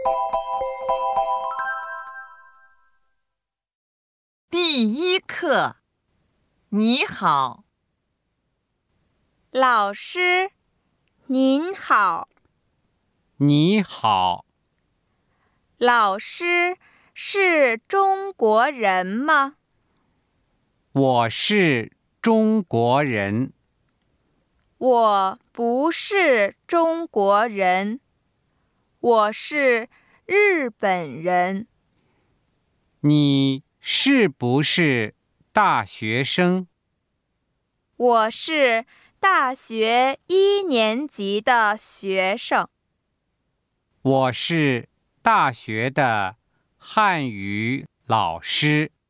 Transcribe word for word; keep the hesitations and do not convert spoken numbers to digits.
第一课，你好。 老师，您好。 你好。 老师是中国人吗？ 我是中国人。 我不是中国人，我是日本人。 你是不是大学生？ 我是大学一年级的学生。 我是大学的汉语老师。